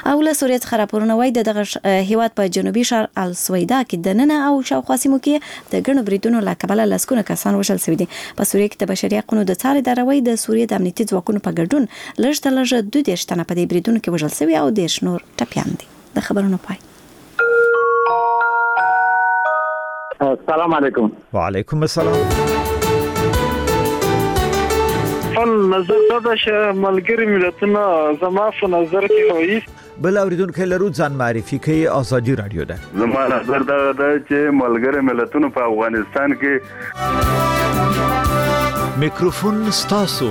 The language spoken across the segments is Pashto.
او له سوریه څخه راپورونه وایي دغه هیواد په جنوبي ښار السویدا کې د ننه او شاوخوا سیمو کې د ګڼو بریدونو له کبله لسګونه کسان وژل شوي دي. په سوریه کې د بشري حقوقو د څار اداره وایي د سوریې د امنیتي ځواکونو په ګډون لږ تر لږه 22 تنه په دې بریدونو کې وژل شوي او 10 نور ټپیان دي. د خبرونو پای. السلام علیکم. وعلیکم السلام. نظر دا چې ملګری ملتونه زما په نظر کې وایي بل اوریدونکو لرو ځان معرفي کوي. ازادي رادیو ده. زما نظر دا چې ملګری ملتونه په افغانستان کې میکروفون ستاسو.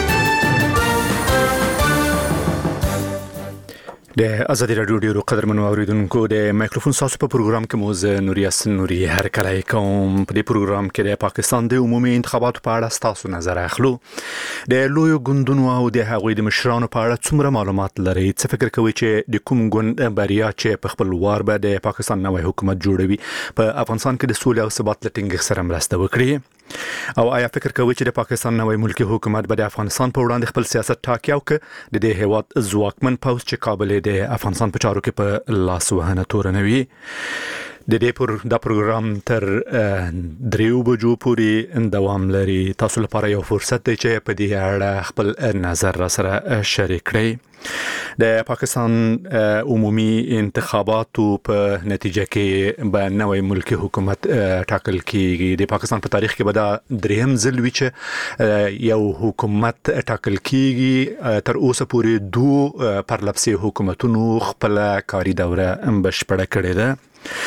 د ازادي رادیو ډیرو قدرمنو اوریدونکو د مایکروفون تاسو په پروګرام کې موز نوریا سنوري هر کله کوم. په دې پروګرام کې د پاکستان د عمومي انتخاباتو په اړه تاسو نظر اخلو. د لوی ګوندونو او د هغوی د مشرانو په اړه څومره معلومات لري؟ څه فکر کوي چې د کوم ګوند بریا چې په خپل وار به د پاکستان نوی حکومت جوړوي په افغانستان کې د سولې او ثبات لټینګ سره مرسته وکړي؟ او آیا فکر کوي چې د پاکستان نوی ملکی حکومت به د افغانستان په وړاندې خپل سیاست ټاکي او ک د دې هیواد ځواکمن پوز چې قابل د افغانستان په چارو کې په لاس وهنه تورنوي؟ د دې پروګرام تر 3 بجو پورې دوام لري. تاسو لپاره یو فرصت دی چې په دې اړه خپل نظر را سره شریک کړئ. د پاکستان عمومي انتخاباتو په نتیجه کې به نوی ملکی حکومت ټاکل کیږي. د پاکستان په تاریخ کې به دا دریم ځل وي چې یو حکومت ټاکل کیږي. تر اوسه پورې 2 پرلپسې حکومتونو خپل کاري دوره بشپړه کړې ده.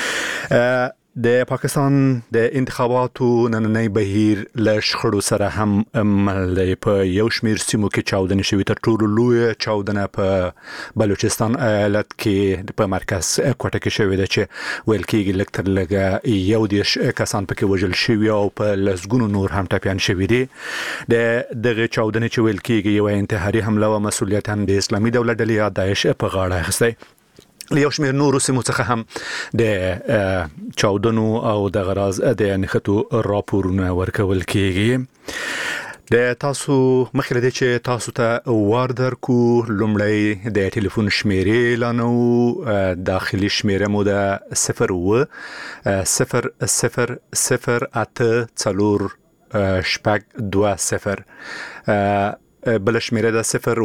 د پاکستان د انتخاباتو نننۍ بهیر له شخړو سره هم مل دی. په یو شمېر سیمو کې چاودنې شوي. تر ټولو لویه چاودنه په بلوچستان ایالت کې په مرکز کوټه کې شوې ده چې ویل کېږي لږ تر لږه 11 کسان پکې وژل شوي او په لسګونو نور هم ټپیان شوي دي. دغه چاودنې چې ویل کېږي یو انتحاري حمله او مسؤلیت هم د اسلامي دولت ډلې یا داعش په غاړه اخیستی. یو شمېر نورو سیمو څخه هم د چاودنو او د غراز د نښتو راپورونه ورکول کېږي. د تاسو مخکې لدې چې تاسو ته وار درکو لومړی د ټلیفون شمیرې اعلانو. داخلي شمیره مو د 00008 بل شمیره د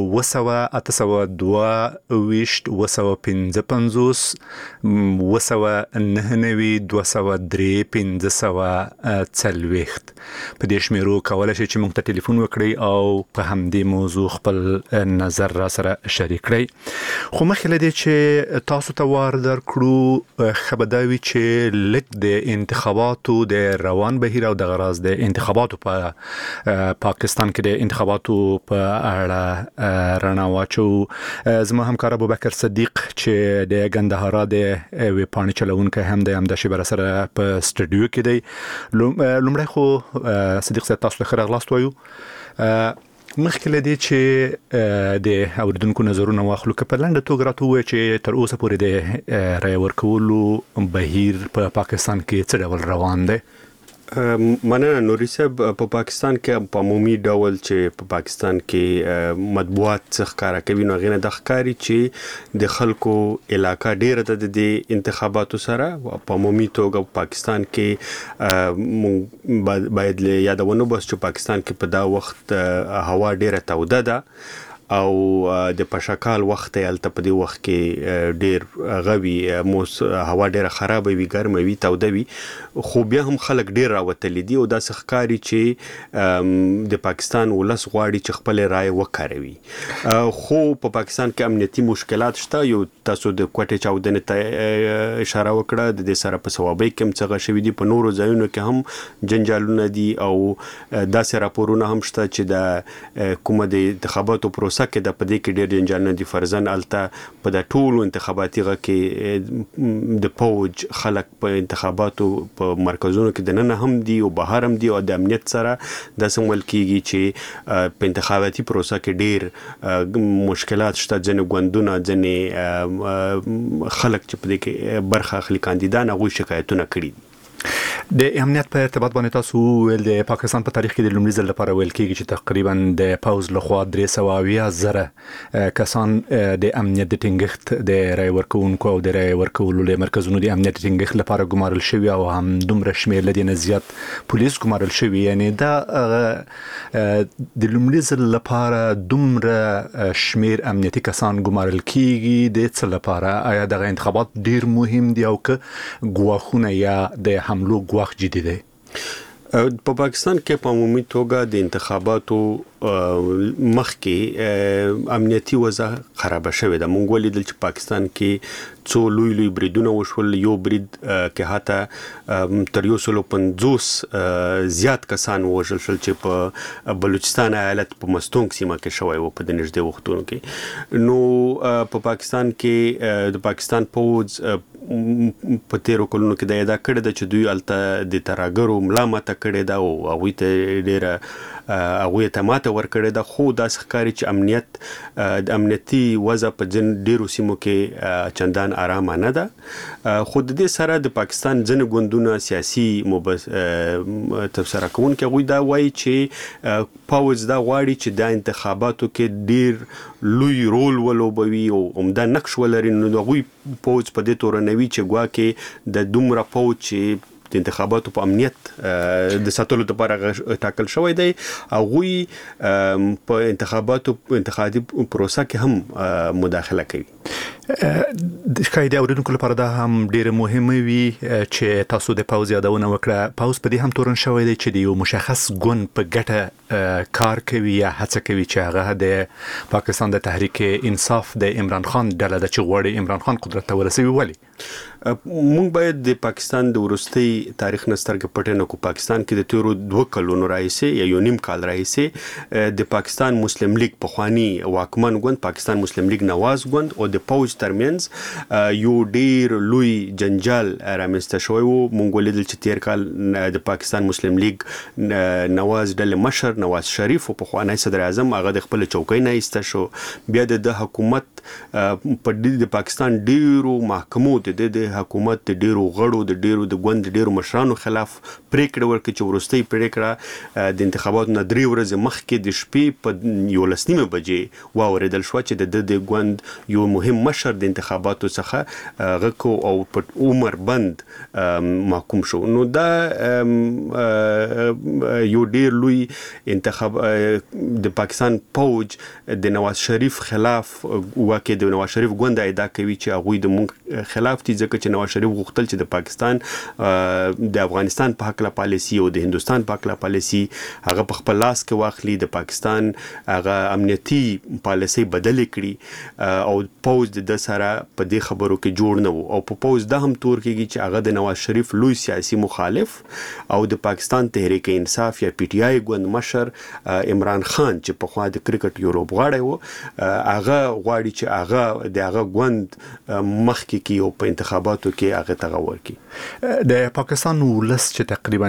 08255 په دې شمیرو کولای شئ چې موږ ته ټلیفون وکړئ او په همدې موضوع خپل نظر را سره شریک کړئ. خو مخکې له دې چې تاسو ته وار درکړو خبرداوي چې لږ د انتخاباتو د روان بهیر او د غراز د انتخاباتو په پاکستان کې د انتخاباتو په اړه رڼا واچو. زما همکار ابوبکر صدیق چې د ګندهارا د وی پاڼې چلونکی هم د همداشي بر سره په سټوډیو کې دی. لومړی خو صدیق صاحب تاسو له خیر غلاست وایو. مخکې له دې چې د اوریدونکو نظرونه واخلو که په لنډه توګه راته ووایئ چې تر اوسه پورې د رایې ورکولو بهیر په پاکستان کې څه ډول روان دی؟ مننه نوري صاحب. په پاکستان کې په عمومي ډول چې په پاکستان کې مطبوعات ښکارا کوي نو غینه د ښکاری چې د خلکو علاقه ډیره د انتخاباتو سره په عمومي توګه پاکستان کې باید یادونه بس چې پاکستان کې په دا وخت هوا ډیره توده ده او د پشکال وخت یالته په دې وخت کې ډیر غوي هوا ډیره خراب وي ګرم وي توده وي خو بیا هم خلک ډیر راوتل دي او دا ښکاری چې د پاکستان ولس غواړي چې خپل رائے وکاروي. خو په پاکستان کې امنیتي مشکلات شته. یو تاسو د کوټې چاودنې ته اشاره وکړه د دې سره په ثوابي کې څنګه شوې دي په نورو ځایونو کې هم جنجالونه دي او داسې راپورونه هم شته چې د کومه د انتخاباتو پروسه کې د پدې کې ډېر جنجالونه دي. فرضاً الته په د ټولو انتخاباتي غږ کې د پوج خلک په انتخاباتو په مرکزونو کې د نن هم دي او بهر هم دي او د امنیت سره د سمول کېږي چې په انتخاباتي پروسه کې ډېر مشکلات شته. ځینې ګوندونه ځینې خلک چې په دې کې برخه اخلي کاندیدان هغوی شکایتونه کړي دي. د امنیت په ارتباط باندې تاسو ول د پاکستان په تاریخ کې د لومړي ځل لپاره ویل کېږي چې تقریبا د پوز لخوا 300,000 کسان د امنیت د ټینګښت د رای ورکوونکو او د رای ورکولو له مرکزونو د امنیت ټینګښت لپاره ګمارل شوی او هم دومره شمېر لدی نه زیات پولیس ګمارل شوی. یعنی دا د لومړي ځل لپاره دومره شمېر امنیتي کسان ګمارل کېږي د څه لپاره؟ آیا د انتخابات ډیر مهم دی او که ګواښونه یا د حملو ګواښ جدي دی؟ په پاکستان کې په عمومي توګه د انتخاباتو مخکې امنیتي وضع خراب شوې ده. مونږ ولیدل چې پاکستان کې څو لوی بریدونه وشول. یو برید کې حتی تر 150 زیات کسان وژل شول چې په بلوچستان ایالت په مستونګ سیمه کې شوی و په د نږدې وختونو کې. نو په پاکستان کې د پاکستان پوز په تیرو کلونو کې دا ادا کړی ده چې دوی الته د تراګرو ملامت کړی ده او هغوی ته ډېره ته ماته ورکړې ده. خو داسې ښکاري چې د امنیتي وضع په ډېرو سیمو کې چندان آرامه نه ده. خو د دې سره د پاکستان ځینې ګوندونه سیاسي تبصره کوونکي هغوی دا وایي چې پوز دا غواړي چې د انتخاباتو کې ډېر لوی رول ولوبوي او عمده نقش ولري. نو هغوی پوز په دې تورنوي چې ګواکې د دومره پوز چې د انتخاباتو په امنیت د ساتلو لپاره ټاکل شوی دی هغوی په انتخابي پروسه کې هم مداخله کوي. د ښکاري اوریدونکو لپاره دا هم ډیره مهمه وي چې تاسو د پوز یادونه وکړه. پوز په دې هم تورن شوی دی چې د یو مشخص ګوند په ګټه کار کوي یا هڅه کوي چې هغه د پاکستان د تحریک انصاف د عمران خان ډله ده چې غواړي عمران خان قدرت ته ورسوي. ولی مونږ باید د پاکستان د وروستي تاریخ نه سترګې پټې نه کړو. پاکستان کې د تیرو 2 کلونو راهیسې یا یو نیم کال راهیسې د پاکستان مسلم لیگ پخوانی واکمن ګوند پاکستان مسلم لیگ نواز ګوند او د پوز ترمنځ یو ډیر لوی جنجال رامنځته شوی و. مونږ ولیدل چې تیر کال د پاکستان مسلم لیگ نواز ډلې مشر نواز شریف او پخوانی صدر اعظم هغه د خپل چوکۍ نه ایسته شو. بیا د حکومت په د پاکستان ډیرو محکمو د حکومت د ډیرو غړو د ګوند ډیرو مشرانو خلاف پریکړه ورکړه چې وروستۍ پریکړه د انتخاباتو نه 3 ورځې مخکې د شپې په 11 بجې واوریدل شو چې د ګوند یو مهم مشر د انتخاباتو څخه غکو او په عمر بند محکوم شو. نو دا یو ډیر لوی انتخاب د پاکستان پوج د نواز شریف خلاف واکه د نواز شریف ګوند ادعا کوي چې هغه د مونږ خلاف دي ځکه چې نواز شریف غوښتل چې د پاکستان د افغانستان په حق لا پالیسی او د هندستان په حق لا پالیسی هغه په خپل لاس کې واخلي. د پاکستان هغه امنیتي پالیسی بدل کړي او پوز د سره په دې خبرو کې جوړ نه وو. او په پوز د هم تور کېږي چې هغه د نواز شریف لوی سیاسي مخالف او د پاکستان تحریک انصاف یا پی ټی آی ګوند مشر عمران خان چې په خوا د کرکټ یو لوبغاړی وو هغه غواړي چې هغه د هغه ګوند مخکې کې او په انتخاباتو کې هغه تغور کی. د پاکستان ولس چې تقریبا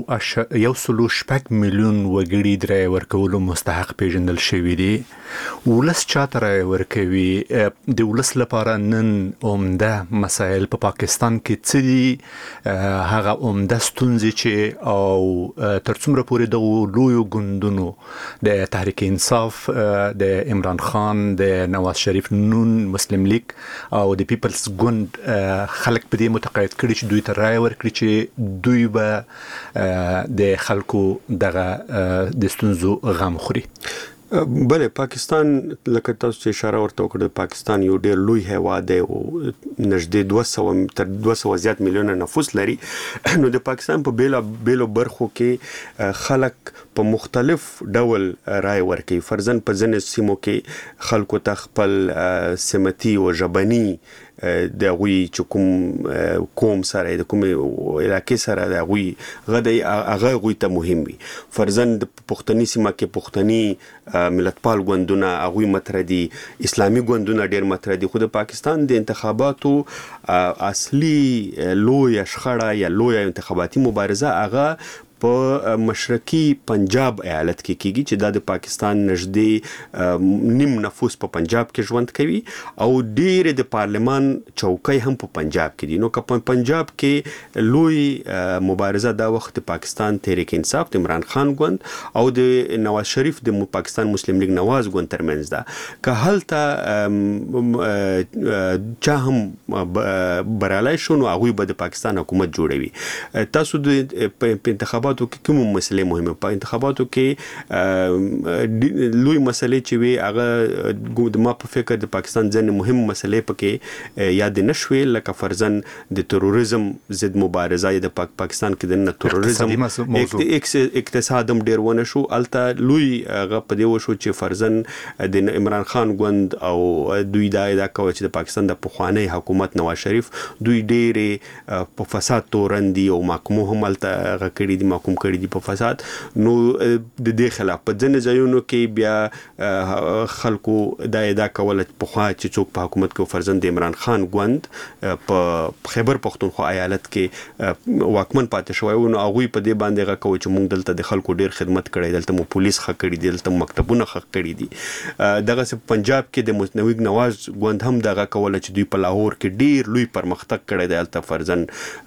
1.6 میلیون وګړي درې ورکولو مستحق پیژندل شوی دی. ولس چاته رای ورکوي؟ د ولس لپاره نن عمده مسائل په پاکستان کې څه دي؟ هغه عمده ستونزې چې او تر څومره پورې د لویو ګوندونو د تحریک انصاف د عمران خان د نواز شریف نون مسلم لیگ او د پیپلز ګوند خلک په دې متقاعد کړي چې دوی ته رای ورکړي چې دوی به د خلکو دغه د ستونزو غم خوري. بله پاکستان لکه تاسو چې اشاره ورته وکړه پاکستان یو ډېر لوی هیواد دی او نږدې 200 زیات میلیونه نفوس لري. نو د پاکستان په بیلو برخو کې خلک په مختلف ډول رای ورکوي. فرضاً په ځینې سیمو کې خلکو ته خپل سمتي او ژبني د غوي چې کوم سره د کوم علاقې سره د غوي غدي هغه غوي ته مهم وي. فرضاً د پښتني سیمه کې پښتني ملتپال ګوندونه هغه متردي اسلامي ګوندونه ډېر متردي. خو د پاکستان د انتخاباتو اصلي لوی شخړه یا لوی انتخاباتي مبارزه هغه په مشرقي پنجاب ایالت کې کیږي چې د پاکستان نږدې نیم نفوس په پنجاب کې ژوند کوي او ډېر د پارلمان چوکۍ هم په پنجاب کې دي. نو که په پنجاب کې لوی مبارزه دا وخت پاکستان تحریک انصاف د عمران خان ګوند او د نواز شریف د پاکستان مسلم لیگ نواز ګوند ترمنځ ده. که هلته چا هم برالای شو نو هغوی به د پاکستان حکومت جوړوي. تاسو د انتخاباتو کې کوم مسلې مهمه په انتخاباتو کې لوی مسلې چې وي هغه د ما په فکر د پاکستان ځنې مهم مسلې پکې یاد نشوي لکه فرضاً د تروریزم ضد مبارزه د پاکستان کې د تروریزم اقتصاد هم ډیر ونه شو. الته لوی هغه په دی وشو چې فرضاً د عمران خان ګوند او دوی دا کوي چې د پاکستان د پخوانی حکومت نواز شریف دوی ډېر په فساد تورندي او محکوم هم الته غکړي دي محکوم کړي دي په فساد. نو د دې خلاف په ځینې ځایونو کې بیا خلکو دا ادعا کوله په خوا چې څوک په حکومت کې فرضاً د عمران خان ګوند په خیبر پختونخوا ایالت کې واکمن پاتې شوی و نو هغوی په دې باندې غږ کوي چې موږ دلته د خلکو ډیر خدمت کړی دلته مو پولیس ښه کړي دي دلته مکتبونه ښه کړي دي. دغسې پنجاب کې د مسلم لیگ نواز ګوند هم دغه کوله چې دوی په لاهور کې ډیر لوی پرمختګ کړی دی. هلته فرضاً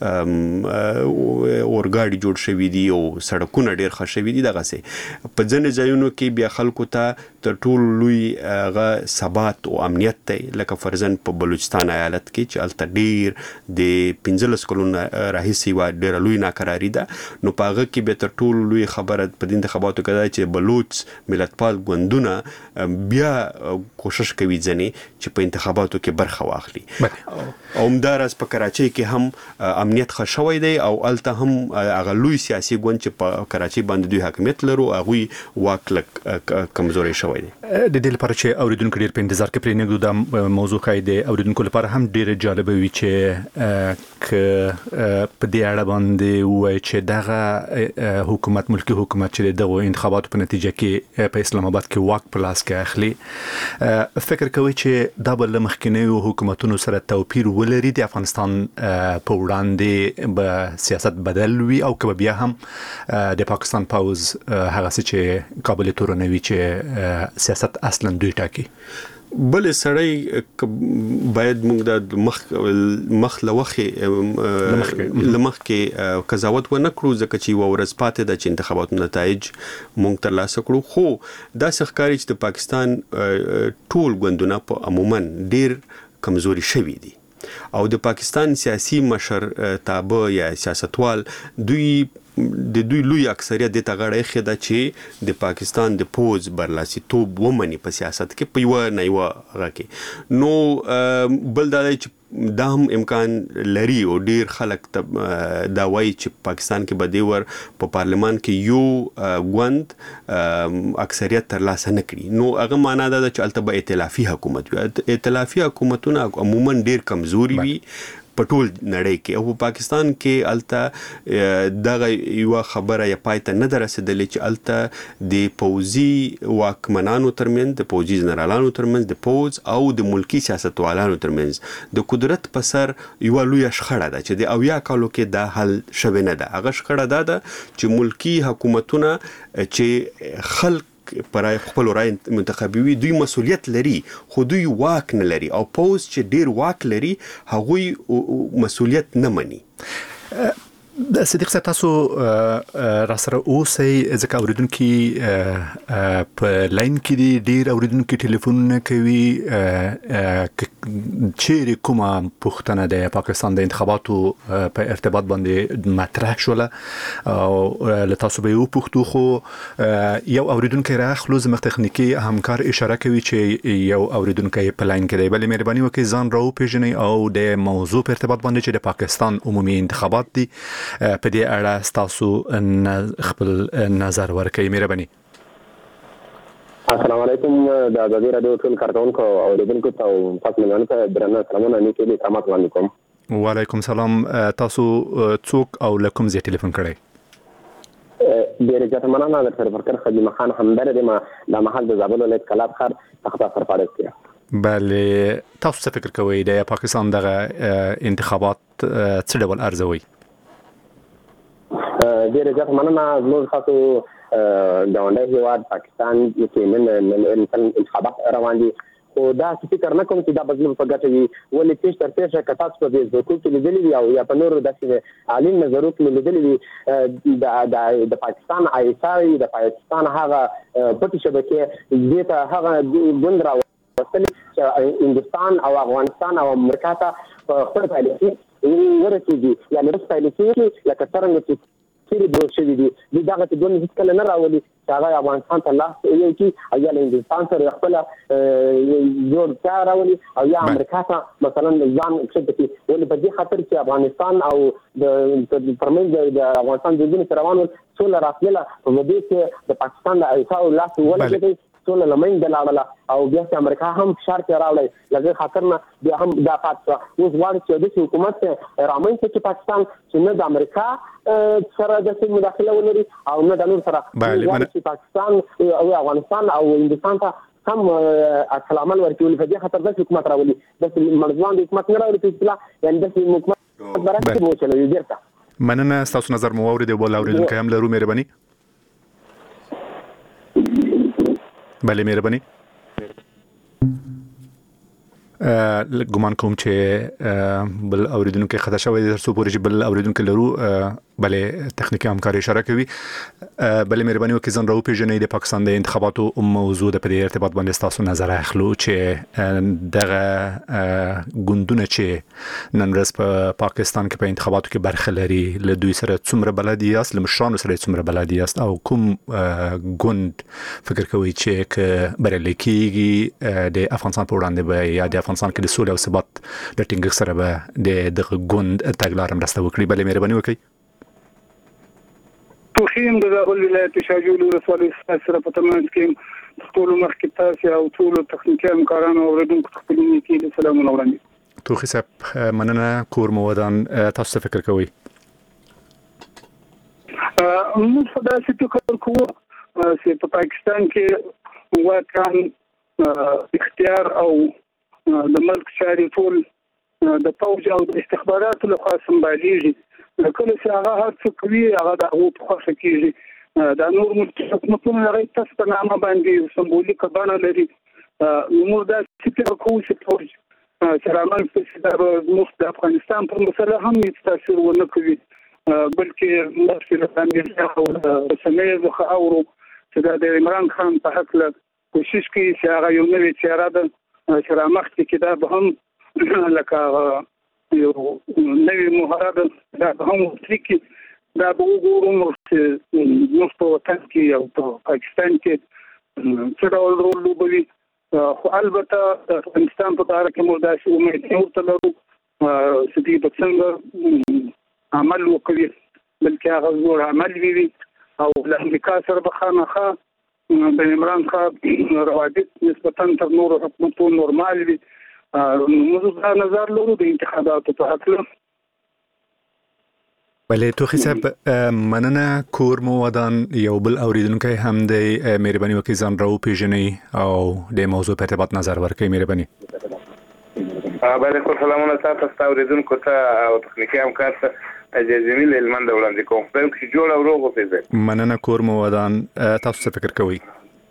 اورګاډي جوړ شوي دي او سړکونه ډیر ښه شوي دي. دغسې په ځینې ځایونو کې بیا خلکو ته تر ټولو لوی هغه ثبات او امنیت دی لکه فرضاً په بلوچستان ایالت کې چې هلته ډیر د 15 کلونو راهیسې یوه ډیره لوی ناکراري ده. نو په هغه کې بیا تر ټولو لوی خبره په دې انتخاباتو کې ده چې بلوچ ملتپال ګوندونه بیا کوشش کوي ځنې چې په انتخاباتو کې برخه واخلي. او همداراز په کراچۍ کې هم امنیت ښه شوی دی او هلته هم هغه لوی سیاسي ګوند چې په کراچۍ باندې دوی حاکمیت لرو هغوی واک لږ کمزوری شوی دی. د دې لپاره چې اوریدونکو ډیر په انتظار کې پرې نږدو دا موضوع ښایي د اوریدونکو لپاره هم ډیره جالبه وي چې په دې اړه باندې ووایي چې دغه حکومت ملکي حکومت چې دغه انتخاباتو په نتیجه کې په اسلام آباد کې واک په لاس کې اخلي فکر کوي چې دا به له مخکینیو حکومتونو سره توپیر ولري د افغانستان په وړاندې به سیاست بدل وي او که بیا هم د پاکستان پوز هغه څه چې کابل تورنوي چې سیاست اصلا دوی ټاکي. بل سړی باید موږ د مخ لمخکې قضاوت ونه کړو ځکه چې یوه ورځ پاتې ده چې انتخاباتو نتایج موږ ترلاسه کړو. خو داسې ښکاري چې د پاکستان ټول ګوندونه په عموما ډیر کمزوري شوي دي او د پاکستان سیاسي مشر تابع یا سیاستوال د دوی لوی اکثریت د تغړې خده چې د پاکستان د پوز برلاسي توب ومني په سیاست کې په یو نه یو راکې. نو بل دا چې دا هم امکان لري او ډیر خلک دا وایي چې پاکستان کې به دی ور په پارلمان کې یو ګوند اکثریت ترلاسه نه کړي. نو هغه معنا دا چې البته به ائتلافي حکومت وي. ائتلافي حکومتونه عموما ډیر کمزوري وي په ټول نړۍ کې او په پاکستان کې الته دغه یو خبره یا پایته نه درسېدلې چې الته د پوځي واکمنانو ترمنځ د پوځي جنرالانو ترمنځ د پوز او د ملکی سیاستوالانو ترمنځ د قدرت په سر یو لوی شخړه ده چې د اویا کالو کې دا حل شوی نه ده. هغه شخړه ده چې ملکی حکومتونه چې خلک پرای خپل رای منتخبوي دوی مسؤلیت لري خو دوی واک نه لري او پوز چې ډیر واک لري هغوی مسؤلیت نه مني. صدیق صاحب تاسو را سره اوسئ ځکه اوریدونکي په لاین کې دي ډیر اوریدونکي ټلیفونونه کوي چیرې کومه پوښتنه د پاکستان د انتخاباتو په ارتباط باندې مطرح شوله او له تاسو به یو پوښتو خو یو اوریدونکي راخلو زموږ تخنیکی همکار اشاره کوي چې یو اوریدونکي په لاین کې دی. بلې مهرباني وکړئ ځان راو پیژنئ او د موضوع په ارتباط باندې چې د پاکستان عمومي انتخابات دي په دې اړه تاسو خپل نظر ورکړئ. مهرباني. السلام علیکم د ازادي رادیو ټول کارکونکو او اوریدونکو ته تاسو مېلمانه ته درنه سلامونه نیولې سلامات وړاندې کوم. وعلیکم سلام. تاسو څوک او له کوم ځای ټلیفون کړی؟ ډېر زیاته مننه د پروفیسور خدیجه خان همدار د ما محل د زابل ولایت کلاب خار تخته سرپرست کړ. بله تاسو څه فکر کوئ د پاکستان دغه انتخابات څه ډول ارزوي؟ ډېر زیات مننه زموږ تاسو ګاونډی هیواد پاکستان کې نن انتخابات روان دي خو دا فکر نه کوم چې دا بدلون په ګټه وي ولې پیش تر پیشه که تاسو په فیسبوک کې لیدلي وي او یا په نورو داسې عالي نظرو کې لیدلي وي د پاکستان آیسای د پاکستان هغه پټې شبکې دې ته هغه ګوند راوستلې چې هندوستان او افغانستان او امریکا ته خپل پالیسي ورسېږي یعنې رس پالیسي لکه څرنګه چې چیرې جوړ شوي دي دغه ته ګوند هېڅکله نه راولي چې هغه افغانستان ته لاس یو کړي او یا له هندوستان سره خپله جوړتیا راولي او یا امریکا ته مثلا ځان کښته کړي ولې په دې خاطر چې افغانستان او د ترمنځ د افغانستان جوړجوړ سره روان ول سوله راتلله په مودې کې د پاکستان د ایساو لاس ولګېدی سوله له منځه لاړله او بیا چې امریکا هم فشار کې راوړی له دې خاطر نه بیا هم دا پاتې شوه اوس غواړي چې داسې حکومت رامنځته کړي پاکستان چې نه د امریکا سره داسې مداخله ولري او نه د نور سره غواړي چې پاکستان او افغانستان او هندوستان ته هم عکس العمل ورکړي په دې خاطر داسې حکومت راولي داسې مرزبان حکومت نه راولي په اصطلاح یعنې داسې حکومت برعکس وچلوي بیرته مننه ستاسو نظر مو واورید او بل اوریدونکي هم لرو مهرباني بله مهرباني ګمان کوم چې بل اوریدونکو خطا شوی تر څو پورې بل اوریدونکو لرو بله تخنیکی همکاري اشاره کوي بله مهرباني وکړئ ځان راو پیژنئ د پاکستان د انتخاباتو موضوع د په ارتباط باندې تاسو نظر اخلو چې دغه ګوندونه چې نن ورځ په پاکستان کې په انتخاباتو کې برخه لري له دوی سره څومره بلد یاست له مشرانو سره څومره بلد یاست او کوم ګوند فکر کوي چې ک بریالي کیږي د افغانستان په وړاندې به یا د افغانستان کې د سولې او ثبات د ټینګښت سره به د دغه ګوند تګلاره مرسته وکړي بله مهرباني وکړئ توخیم د زابل ولایت شاجول ولسوالۍ سره په تماس کې ټول مخکې تاسو او ټول تخنیکی همکارانو او اوریدونکو خپل نیکی سلامونه وړاندې توخی صاحب مننه کور مو ودان تاسو فکر کوئ موږ په داسې فکر کوو چې په پاکستان کې واکان اختیار او د ملک چارې ټول د فوج او د استخباراتو لخوا سمبالېږي کله چې هغه هر څه کوي هغه د هغو په خوښه کېږي دا نور حکومتونه هغه تاسو په نامه باندې سمبولیکه بڼه لري موږ داسې فکر کوو چې فوج چې رامنځته شي دا به زموږ د افغانستان پر مسله هم هېڅ تاثیر ونه کوي بلکې مخکې له امریکا او رسنیو څخه اورو چې دا د عمران خان په هکله کوشش کوي چې هغه یو نوې څېره ده چې رامخکې کې دا به هم لکه یو نوې مهره ده دا به هم وکړي دا به وګورو چې موږ په وطن کې او په پاکستان کې څه ډول رول لوبوي خو البته د افغانستان په اړه کې موږ داسې امید ورته لرو چې دوی به څنګه عمل وکړي بلکې هغه زوړ عمل وي او له امریکا سره به خامخا د عمران خان روابط نسبتا تر نورو حکومتونو نورمال وي موږ دا نظر لرو د انتخاباتو په هکله بله توخی صاحب مننه کور مو ودان یو بل اوریدونکی هم دی مهرباني وکړئ ځان راو پیژنئ او د موضوع په ارتباط نظر ورکړئ مهرباني بله خو سلامونه تاسو اوریدونکو ته او تخنیکی همکار ته جزیل هلمند وړاندې کوم خدای چې جوړ او روغ اوسئ مننه کور مو ودان تاسو څه فکر کوئ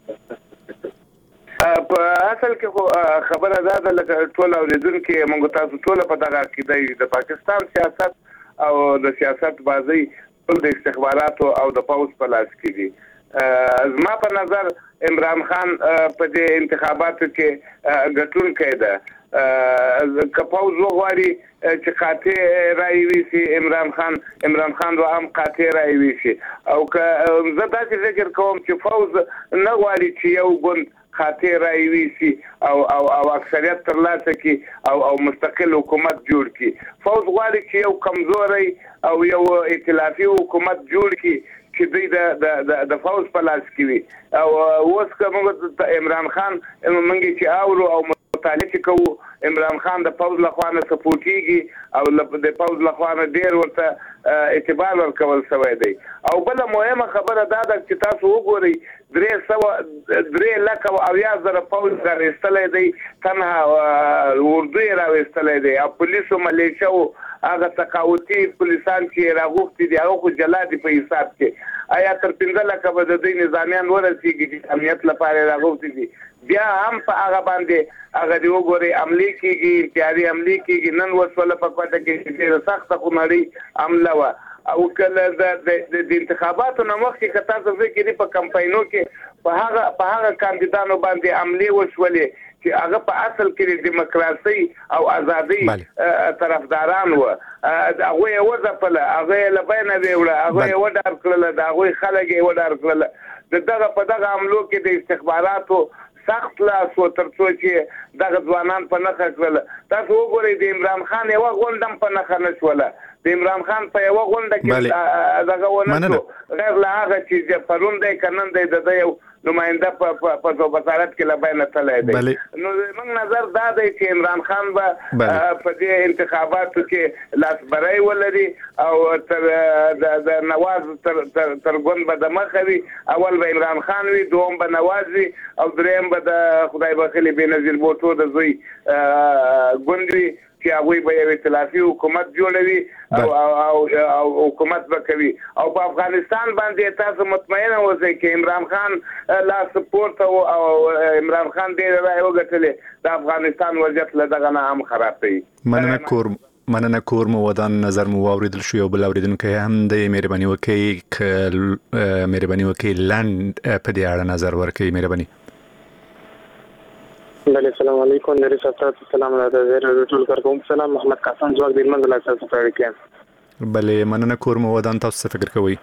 په اصل کې خو خبره ده لکه ټول اوریدونکو موږ تاسو ټول په دغه کې د پاکستان سیاست او د سیاست بازی ټول د استخباراتو او د پولیس په لاس کې دي زما په نظر عمران خان په دې انتخاباتو کې ګټونکی ده که پوز وغواړي چې قاطع رایې ویسي عمران خان رو هم قاطع رایې ویسي او که زه داسې فکر کوم چې فوز نه غواړي چې یو ګوند قاطع رایې ویسي او اکثریت ترلاسه کړي او مستقل حکومت جوړ کړي فوز غواړي چې یو کمزوری او یو ائتلافي حکومت جوړ کړي چې دوی د فوز په لاس کې وي او اوس که موږ عمران خان موږ چې اورو او مطالعه کوو عمران خان د فوز لخوا نه سپورټیږي او د فوز لخوا نه ډیر ورته اعتبار ورکول شوی دی او بل مهمه خبره دا ده چې تاسو وګورئ 3 لک او 10,000 فوج راوستلی دی تنها اردو یې راوستلی دی او پولیسو ملیشو هغه تقاوتي پولیسان چې راغوښتي دي هغه خو جلادي په حساب کې آیا تر 15 لکه به د دې نظامیان ورسیږي چې امنیت لپاره راغوښتي دي بیا هم په هغه باندې هغه دی وګوري عملی کېږي انتحاري عملی کېږي نن وسوله په کوټه کې ډېره سخته خونړۍ عمله وه او کله د انتخاباتو نه مخکې که تاسو فکر په کمپاینو کې په هغه کاندیدانو باندې عملې وشولې چې هغه په اصل کې د دیموکراسي او ازادي طرفداران وو هغه یې وځپله هغه یې له بینه ویوړه هغه یې وډار کړله د هغوی خلک یې وډار کړله د دغه عملو کې د استخباراتو سخت لاس و تر څو چې دغه ځوانان په نښه کړل تاسو وګورئ د عمران خان یوه غونډه هم په نښه نه شوله د عمران خان په یوه غونډه کې دغه ونه شو غیر له هغه چې پرون دی که نن دی د ده یو نماینده په وزارت کې له بینه تللی دی نو زموږ نظر دا دی چې عمران خان به په دې انتخاباتو کې لاسبری ولري او د نواز تر ګوند به د مخه وي اول به عمران خان وي دوم به نواز وي او دریم به د خدای بخښلي بېنظیر بوټو د زوی ګوند وي چې هغوی به یو ائتلافي حکومت جوړوي او حکومت به کوي او په افغانستان باندې تاسو مطمئنه اوسئ چې عمران خان لاس پورته او عمران خان ډېره رایې وګټلې د افغانستان وضعیت له دغه نه هم خراب کوي مننه کور مو ودان نظر مو واوریدل شو یو بل اوریدونکی هم د مهرباني وکړئ لاند په دې اړه نظر ورکړئ مهرباني بله السلام علیکم نری صاحب السلام علیکم ټول کارکوم سلام محمد قاسم ځواک د هلمند ولایت څخه پیل کوم بله مننه کور مو ودان تاسو څه فکر کوئ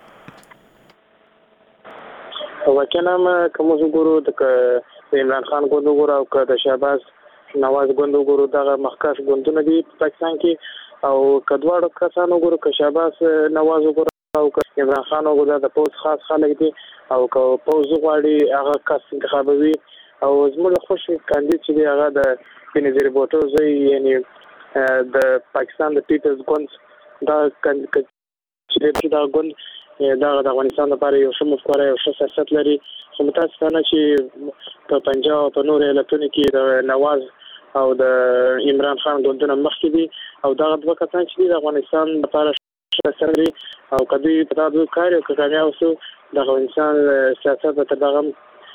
واقعا کوم وګورو د عمران خان ګوند وګورو او د شهباز نواز ګوند وګورو دغه مخکښ ګوندونه دي په پاکستان کې او کډوالو کسانو وګورو که شهباز نواز وګورو او عمران خان وګورو د پوز خاص خلک دي او که پوز غواړي هغه کس انتخابوي او زموږ خوشي کاندید چې دی هغه د بېنظیر بوټو زوی یعنی د پاکستان د پیپلز ګوند دا چې دا ګوند دا د افغانستان لپاره یو ښه مفکوره یو ښه سیاست لري خو متاسفانه چې په پنجاب او په نورو ایالتونو کې د نواز او د عمران خان ګوندونه مخکې دي او دغه دوه کسان چې دي د افغانستان لپاره ښه سیاست لري او که دوی په دا دوی کار یو که کامیاب شو د افغانستان سیاست به تر دغه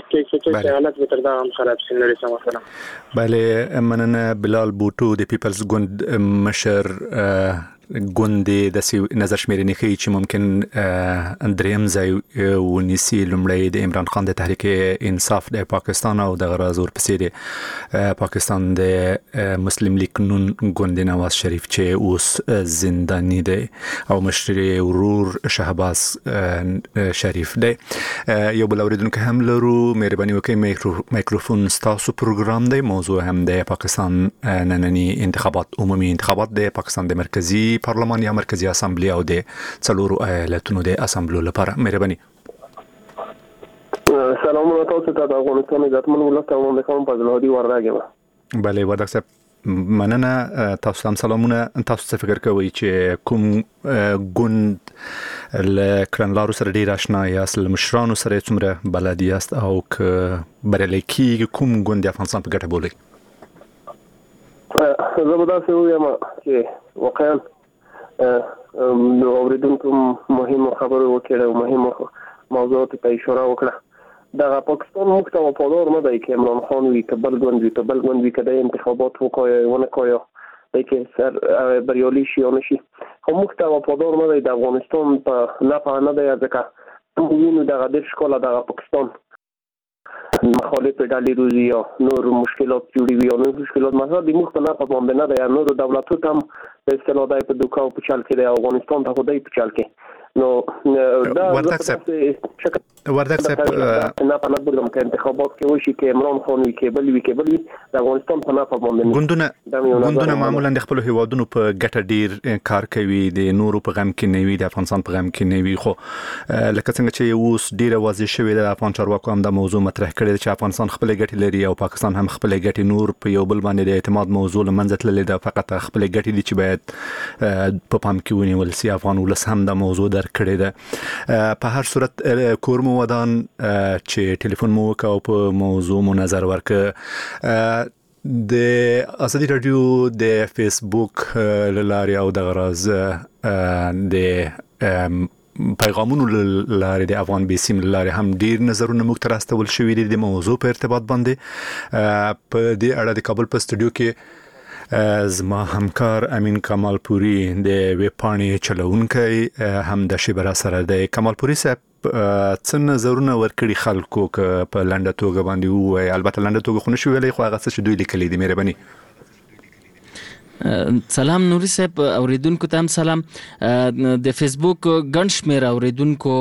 بله مننه بلال بوټو د پیپلز ګوند مشر ګوند د نظر شمیرنې ښیي چې ممکن دریم ځای ونیسي لومړی د عمران خان د تحریک انصاف د پاکستان او د غراز ورپسې د پاکستان د مسلم لیگ نون ګوند نواز شریف چې اوس زنداني دی او مشر ورور شهباز شریف دی یو بل اوریدونکو هم لرو مهرباني وکړئ مایکروفون ستاسو پروګرام دی موضوع هم د پاکستان نننی انتخابات عمومي انتخابات د پاکستان د مرکزی پارلمان یا مرکزی اسامبلی او د څلورو ایالتونو د اسامبلو لپاره مهرباني سلامونه تاسو ته د افغانستان عزتمن ولس ته کوم په ځلودي ورغږم بله وردګ صاحب مننه تاسو هم سلامونه تاسو څه فکر کوئ چې کوم ګوند لکرنلارو سره ډیر آشنا یاست مشرانو سره څومره بلد یاست او که بریالي کیږي کوم ګوند د افغانستان په ګټه بولي زه به داسې ووایم چې واقعا د اوریدونکو مهمو خبرو وکړه او مهمو موضوعاتو ته اشاره وکړه دغه پاکستان موږ ته وفادار نه دی که عمران خان وي که بل ګوند وي که بل ګوند وي که د انتخابات وکړي ونه کړي دی که سر بریالي شي یا نه شي خو موږ ته وفادار نه دی د افغانستان په نفع نه دی ځکه موږ وینو دغه دېرش کاله دغه پاکستان مخالف ډلې روزي یا نور مشکلات جوړوي یا نور مشکلات مثلا د موږ په نفع باندې نه دی نور دولتو ته هم په اصطلاح دی په دوکا او په چل کې دی افغانستان ته خو دی په چل کې نو دا وردګ صاحب نه په نظر کوم چې انتخابات کې وشي کې عمران خان وي کې بل وي د افغانستان په نفع باندې ګوندونه معمولا د خپل هیوادونو په ګټه ډیر کار کوي د نورو په غم کې نه وي د افغانستان په غم کې نه وي خو لکه څنګه چې اوس ډیره واضح شوې ده افغان چارواکو هم د موضوع مطرح کړی چې افغانستان خپل ګټې لري او پاکستان هم خپل ګټې نور په یو بل باندې د اعتماد موضوع لمنځه تللې ده فقط خپل ګټې دي چې باید په پام کې ونیول شي افغان ولس هم د موضوع درک کړی ده په هر صورت کور مو ودان چې ټلیفون مو وکاو په موضوع مو نظر ورکړ د ازادي رادیو د فیسبوک لارې او د غراز د پیغامونو لارې د افغان بي سیم لارې هم ډیر نظرونه موږ ته راستول شوې دي د موضوع په ارتباط باندې. په دې اړه د کابل په استودیو کې زما همکار امین کمالپوري د ویب پاڼې چلوونکی هم د شبره سره د کمالپوري صاحب څه نظرونه ورکړي خلکو ک په لنډه توګه باندې وای. البته لنډه توګه خو نشو ویلای خو هغه څه چې دوی لیکلي دي. مهرباني. سلام نوري صاحب، اوریدونکو ته هم سلام. د فیسبوک ګڼ شمېر اوریدونکو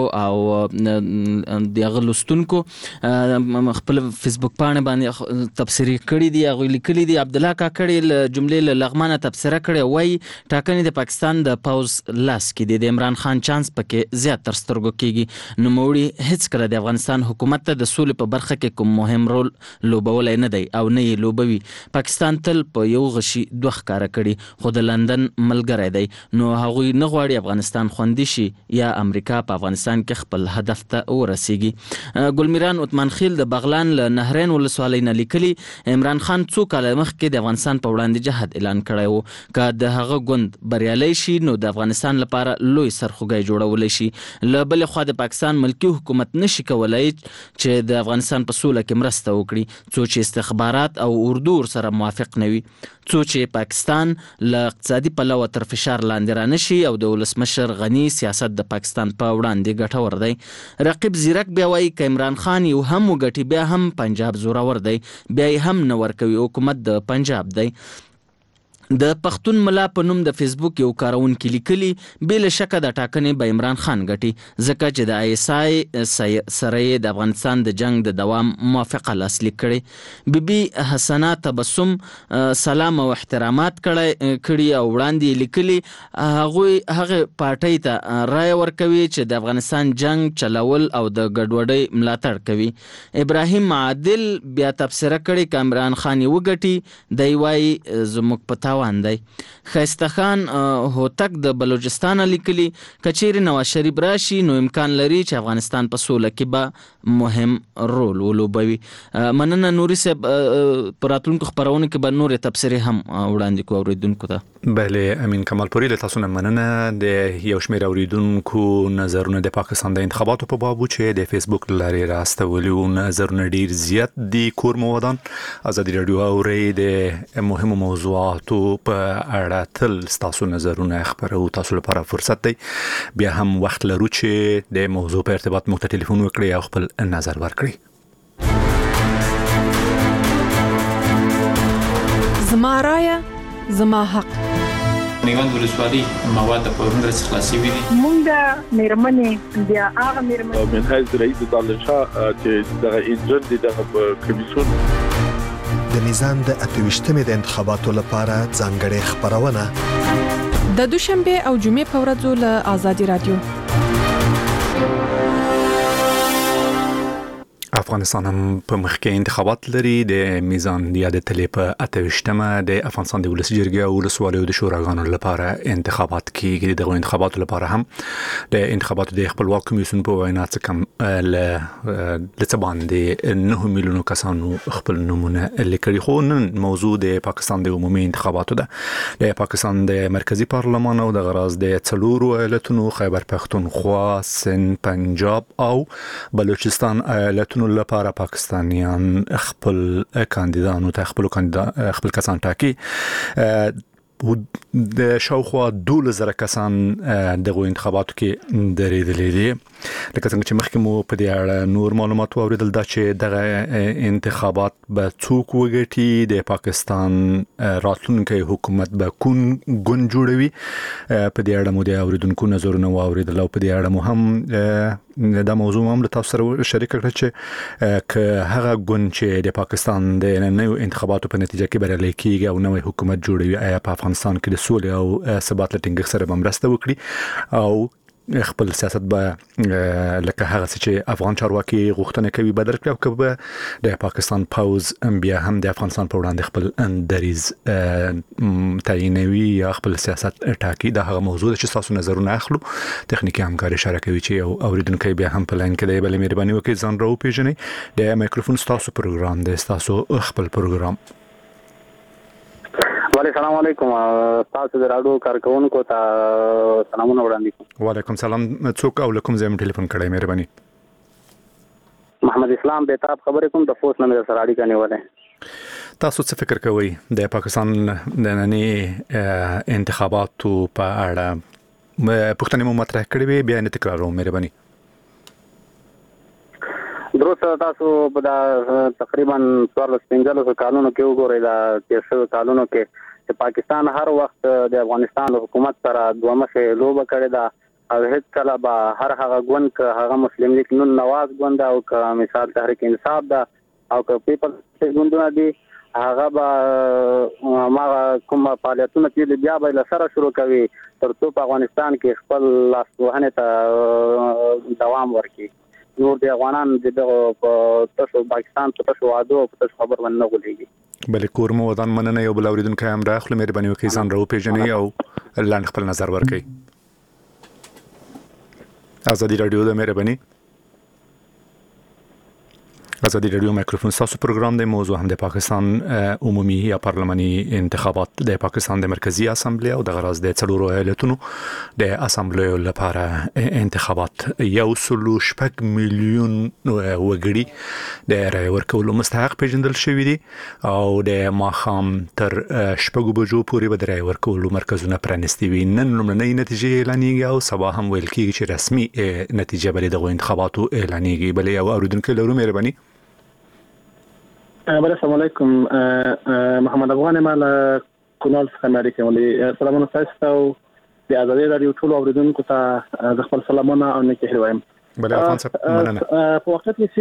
او د غلوستونکو خپل فیسبوک پاڼه باندې تبصری کړی دی. هغه لیکلي دي عبد الله کاکړي له جملې لغمانه تبصره کړي وای ټاکنې د پاکستان د پاوز لاس کې د عمران خان چانس پکې زیات تر سترګو کېږي. نو موړي هیڅ کله د افغانستان حکومت ته د سولې په برخه کې کوم مهم رول لوبولای نه دی او نه یې لوبوي. پاکستان تل په یو غشي دوه ښکاره کړي خو د لندن ملګری دی، نو هغوی نه غواړي افغانستان خوندي شي یا امریکا په افغانستان کې خپل هدف ته ورسیږي. ګلمیران عثمان خیل د بغلان له نهرین ولسوالۍ نه لیکلي عمران خان څو کاله مخکې د افغانستان په وړاندې جهاد اعلان کړی و. که د هغه ګوند بریالی شي نو د افغانستان لپاره لوی سرخوږی جوړولی شي. له بلې خوا د پاکستان ملکی حکومت نشي کولای چې د افغانستان په سوله کې مرسته وکړي څو چې استخبارات او اردو سره موافق نه وي، څو چې پاکستان له اقتصادي پلوه تر فشار لاندې را نشي او د ولسمشر غني سیاست د پاکستان په وړاندې ګټور دی. رقیب زیرک بیا وایي که عمران خان یو هم وګټي بیا هم پنجاب زورور دی، بیا یې هم نه ورکوي حکومت د پنجاب دی. د پښتون ملا په نوم د فیسبوک یو کارونکي لیکلي بې له شکه د ټاکنې به عمران خان ګټي ځکه چې د آی اس آی سره د افغانستان د جنگ د دوام موافقه لاسلیک کړي. بی بی حسنه تبسم سلام او احترامات کړي او وړاندې لیکلي هغه پارټۍ ته رای ورکوي چې د افغانستان جنگ چلول او د ګډوډۍ ملاتړ کوي. ابراهیم عادل بیا تبصره کړي که عمران خان یې وګټي دی وایي زموږ په دی. خیسته خان هوتک د بلوچستان لیکلي کچېرې نواز شریف راشي نو امکان لري چې افغانستان په سوله کې به مهم رول ولوبوي. مننه نوري صاحب، په راتلونکو خپرونو کې به نورې تبصرې هم وړاندې کوو اوریدونکو ته. بله امین کمالپوري له تاسو نه مننه. د یو شمېر اوریدونکو نظرونه د پاکستان د انتخاباتو په باب چې د فیسبوک لارې راستولي او نظرونه ډیر زیات دي. کور موادان ازادي رادیو اوري د مهمو موضوعاتو په اړه تل تاسو نظرونه خبرو تاسو لپاره فرصت دی. بیا هم وخت لرو چې د موضوع په ارتباط موږ ته ټلیفون وکړئ او خپل نظر ورکړئ. زما رایه زما حق. میوند ولسوالي مواد په ورنډ سره خلاصي وي. مونږه مېرمنې بیا هغه مېرمنې من حیث رئیس دالشاه چې د انجن د کمیسیون د میزان د 28مې د انتخاباتو لپاره ځانګړې خبرونه د دوشنبه او جمعې په ورځو له آزادي رادیو. افغانستان هم په مخ کې انتخابات لري. د میزان یا د تلې په 28مه د افغانستان د ولسي جرګې او ولسوالیو د شوراګانو لپاره انتخابات کیږي. دغه انتخاباتو لپاره هم د انتخاباتو د خپلواک کمیسیون په وینا څخه کم ل باندې 9 میلیونو کسانو خپل نمونه لیکلي. خو نن موضوع د پاکستان د عمومي انتخاباتو ده. د پاکستان د مرکزی پارلمان او د غراز د څلورو ایالتونو خیبر پختونخوا، سند، پنجاب او بلوچستان ایالتونو لپاره پاکستانیان خپل کاندیدانو ته خپل کسان ټاکي. د شاوخوا 12,000 کسان دغه انتخاباتو کې درېدلي دي. لکه څنګه چې مخکې مو په دې اړه نور معلومات واوریدل دا چې دغه انتخابات به څوک وګټي، د پاکستان راتلونکي حکومت به کوم ګوند جوړوي. په دې اړه مو د اوریدونکو نظرونه واوریدل او په دې اړه مو هم دا موضوع هم له تاسو سره شریک کړم چې که هغه ګوند چې د پاکستان د نوو انتخاباتو په نتیجه کې بریالی کیږي او نوې حکومت جوړوي آیا په افغانستان کې د سولې او ثبات لټینګښت سره مرسته وکړي او خپل سیاست به لکه هغه چې افغان چارواکي غوښتنه کوي بدل کړي او که د پاکستان پاوز بیا هم د افغانستان په وړاندې خپل دریز تعیینوي یا خپل سیاست ټاکي. دا هغه موضوع چې تاسو نظرونه اخلو. تخنیکی همکاري اشاره کوي چې یو اوریدونکو بیا هم په لاین کې دی. بلې مهرباني وکړئ ځان راو پیژنئ. د مایکروفون تاسو پروګرام دی، تاسو خپل پروګرام. السلام علیکم تاسو د راډیو کارکونکو ته سلامونه وړاندې کوم. وعلیکم سلام. څوک او لکم زم ټلیفون کړی مهرباني. محمد اسلام بیتاب خبرې کوم د فوس نه سره اړیکه نیولې. تاسو څه فکر کوئ د پاکستان د ننني انتخاباتو په اړه؟ پښتني مو مطرح کړی وي بیا نه تکراروم مهرباني. درست تاسو په دا تقریبا 14 کالونو کې وګورئ دا 30 کالونو کې چې پاکستان هر وخت د افغانستان حکومت سره دوه مخه لوبه کړې ده او هیڅ کله به هر هغه ګوند که هغه مسلم لیگ نون نواز ګوند او که مثال تحریک انصاف ده او که پیپلز ګوندونه دي هغه به ما کوم فعالیتونه چې بیا به لسره شروع کوي ترڅو په افغانستان کې خپل لاسوهنه ته دوام ورکړي. نور د افغانان د تاسو پاکستان په تاسو وادو او په تاسو خبر ونه غولېږي. بلې کور مو ودان مننه یو بل اوریدونکو هم راخلو مهرباني وکړئ ځان راو پیژنئ او لاندې خپل نظر ورکړئ. ازادي رادیو د مهرباني. ازادي رادیو مایکروفون تاسو پروګرام د موضوع هم د پاکستان عمومي یا پارلماني انتخابات د پاکستان د مرکزی اسامبلی او د غرض د څلورو ایالتونو د اسامبلی لپاره انتخابات 1.6 میلیون وګړي د رای ورکولو مستحق پیژندل شوی دي او د ماخام تر شپږو بجو پورې به د رای ورکولو مرکزونه پرانیستي وي. نن لومړنۍ نتیجې اعلانېږي او سبا هم ویل کېږي چې رسمي نتیجه به د انتخاباتو اعلانېږي. بلې یو اوریدونکو لرو مهرباني. السلام علیکم محمد افغان مال کونال څخه مې سلامونه تاسو د ازادي رادیو ټول اوریدونکو ته د خپل سلامونه او نیکه وایم. بل افغان صاحب مننه. په وخت کې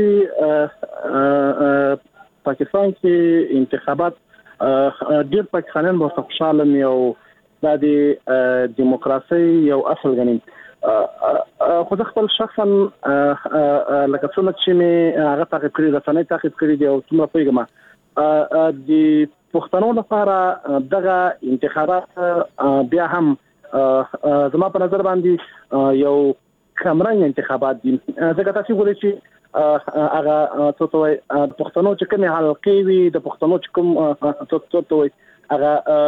چې پاکستان کې انتخابات ډېر پاکستانیان به خوشاله وي او د دیموکراسي یو اصل غني. خو د خپل شخصا لکه څنګه چې مې هغه تعقیب کړی رسنۍ تعقیب کړی دی او څومره پیغام د پښتنو لپاره دغه انتخابات بیا هم زما په نظر باندې یو کمرنګ انتخابات دي. ځکه تاسو ګورئ چې هغه څه وایي پښتنو چې کومه حلقې وي د پښتنو چې کوم څه وایي هغه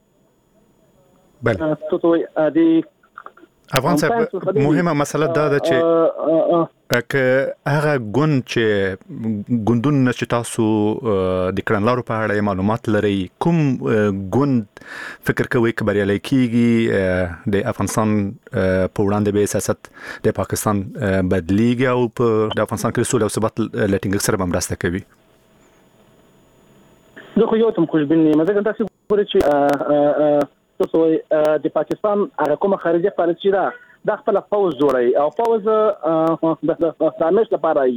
بل څه وایي د افغان صاحب مهمه مسله دا ده چې که هغه ګوند چې ګوندونه چې تاسو د کړنلارو په اړه معلومات لري کوم ګوند فکر کوي چې بریالي کیږي د افغانستان په وړاندې به سیاست د پاکستان بدلیږي او په د افغانستان کې سولې او ثبات لټینګ سره مرسته کوي؟ زه خو یو تم خوشبین یم ځکه تاسو ګورئ چې تاسو د پاکستان هغه کومه خارجي پالیسي ده د خپل فوز جوړي او فوز د همیش لپاره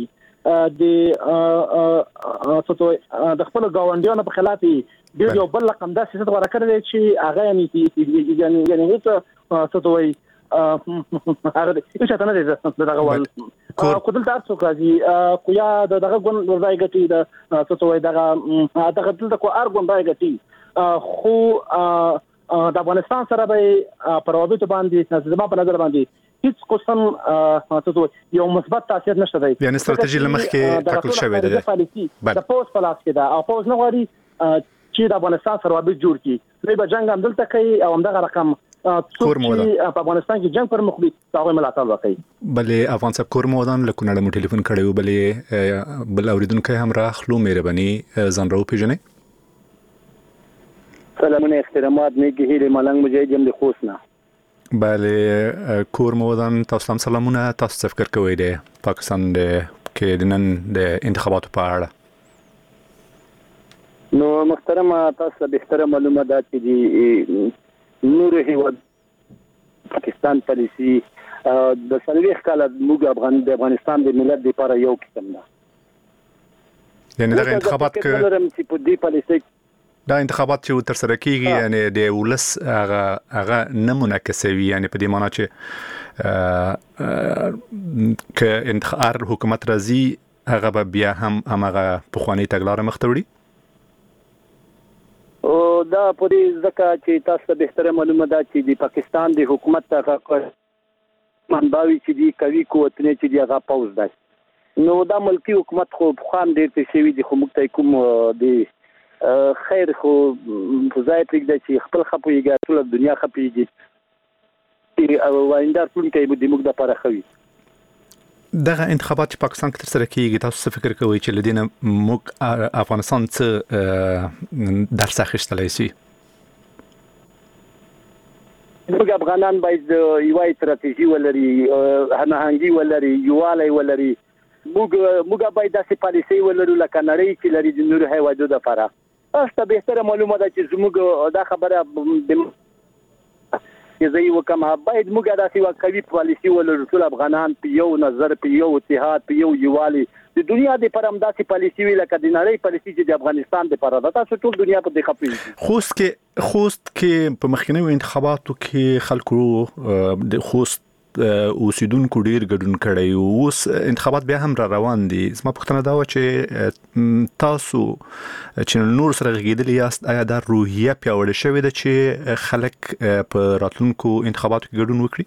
د خپل گاونډیانو په خلاف دی یو بل رقم د سیاست ورکړي چې هغه یعنی څه توي هغه چې څنګه ده دغه ول کوم تاسو کوي کو یا دغه ګون ورځي غټي د څه توي دغه دلته کو ارګون راځي خو د افغانستان سره به پروابط باندې زما په نظر باندې هیڅ قسم یو مثبت تاثیر نشته دی. یعنی ستراتیژي لمخې ټاکل شوې ده د پوز په لاس کې ده او پوز نه غواړي چې د افغانستان سره به جوړ کړي دوی به جنگ هم دلته کوي او همدغه رقم چې په افغانستان کې جنگ پر مخ وي هغه ملاتړ وکړي. بلې افغان صاحب کورمودان له کونړ مو ټلیفون کړو بلې بل اوریدونکو هم راخلو مهرباني ځان راو پیژنئ. سلامونه احترامات نیکی هیله ملنګ مجاهد یم د خوسنا. بله کورمودان تاسو هم سلامونه. تاسو څه فکر کوئ د پاکستان د کې د نن د انتخاباتو په اړه؟ نو محترم تاسو به احترام معلومه ده چې نور هیواد پاکستان پالیسی د سلويخ کاله موږ د افغانستان د ملت لپاره یو قسم ده. یعنی دا انتخابات چې په دې پالیسی دا انتخابات چې تر سره کیږي یعنی د ولس هغه نه منعکسوي یعنی په دې معنی چې ک انتخاب حکومت راځي هغه به بیا هم هغه پخوانی تګلارې مخ ته وړي او دا په دې ځکه چې تاسو به احترام معلومه ده چې د پاکستان د حکومت هغه منباوي چې دی کوي قوتونه چې دی هغه پوز ده نو دا ملکی حکومت خو خام ډېر پیسې وي د کوم د خیر خو ځای پرېږده چې خپل خپويږي ټول دنیا خپيږي او وایندار ټول کې به د موږ د لپاره خوي. دغه انتخابات چې پاکستان کې تر سره کیږي تاسو څه فکر کوئ چې لدينا موږ افغانستان څه درس اخیستلای شي؟ موږ افغانان باید یو استراتیژي ولري، هماهنګي ولري، یووالی ولري. موږ باید داسې پالیسي ولرو لکه نړۍ چې لري د نورو هیوادونو لپاره. تاسو ته بهتره معلومه ده چې زموږ دا خبره زه یو کوم باید موږ داسې یو قوي پالیسي ولرو ټول افغانان په یو نظر، په یو اتحاد، په یو یووالي د دنیا د پرم داسې پالیسي وی لکه د نړۍ پالیسي چې د افغانستان د پاره ده. تاسو ټول دنیا په دې خپل خوست کې په مخکینیو انتخاباتو کې خلکو د خوست اوسیدونکو ډیر ګډون کړی او اوس انتخابات بیا هم را روان دي. زما پوښتنه دا و چې تاسو چې نور سره غږیدلی یاست آیا دا روحیه پیاوړې شوې ده چې خلک په راتلونکو انتخاباتو کې ګډون وکړي؟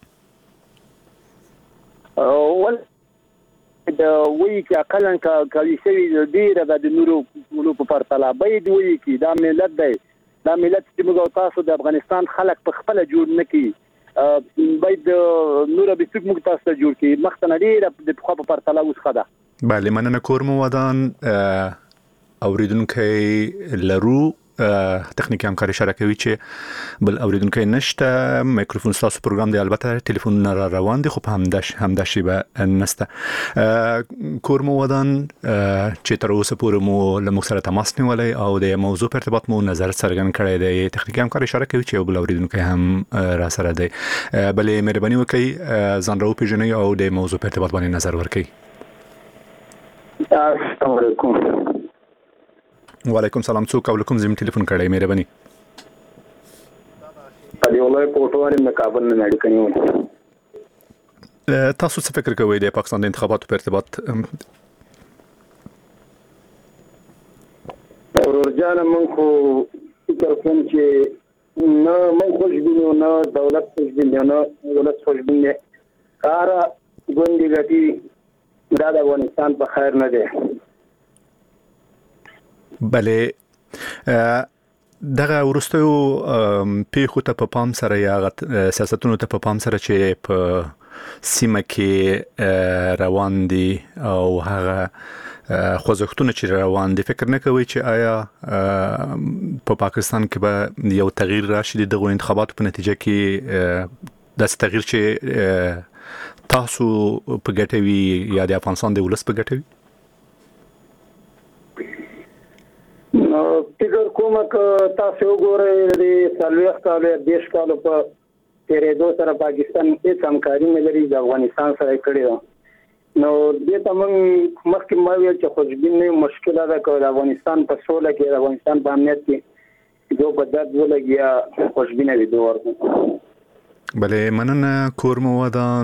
ول دا وی کې اقلن کوي شوی ډیره د نورو په پرتله باید وی کې دا ملت دی، دا ملت چې موږ تاسو د افغانستان خلک په خپل جوړ نکي باید نور به څوک موږ تاسو ته جوړ کړي مخته ډیره د خو په پرتله اوس خده. بله مننه کورمو ودان اوریدونکو لرو تخنیکی همکاري اشاره کوي چې بل اوریدونکو نشته. میکروفون تاسو پروګرام دی البته ټلیفون را روان دي خو په همدا شی به نسته. کورمو ودان چې تر اوسه پورې مو له موږ سره تماس نیولای او د موضوع په ارتباط مو نظر څرګند کړی دی. تخنیکی همکاري اشاره کوي چې بل اوریدونکو هم را سره دی. بلې مهرباني وکړئ ځان راو پیژنئ او د موضوع په ارتباط باندې نظر ورکړئ. السلام علیکم. وعلیکم سلام. څوک او کوم زموږ ټلیفون کړی مهرباني؟ علي الله کوټوالي مکابل نه اړیکه نیو. تاسو څه فکر کوئ د پاکستان د انتخاباتو په ارتباط؟ ورجان من خو فکر کوم چې نه من خوشبینه نه دولت خوشبینه نه ولت خوشبینه کارا ګوندې غټي دا د افغانستان په خیر نه ده. بله دغه ورستو پیښو ته په پام سره یا سیاستونو ته په پام سره چې په سیمه کې روان دي او هغه خوځښتونه چې روان دي فکر نه کوي چې آیا په پاکستان کې به یو تغییر راشي دغه انتخاباتو په نتیجه کې داسې تغییر چې تاسو په ګټوي یا د افغانستان د ولس په ګټوي؟ فکر کوم که تاسو وګورئ د سالوخ کال دیش کال په تیرېدو سره پاکستان هیڅ همکاري نه لري د افغانستان سره کړی نو دې ته موږ مخکې ما ویل چې خوشبین نه مشکله ده که د افغانستان په سوله کې د افغانستان په امنیت کې جو بدد ولګي یا خوشبینه وي دوه ورته. بله مننه کورمو ودان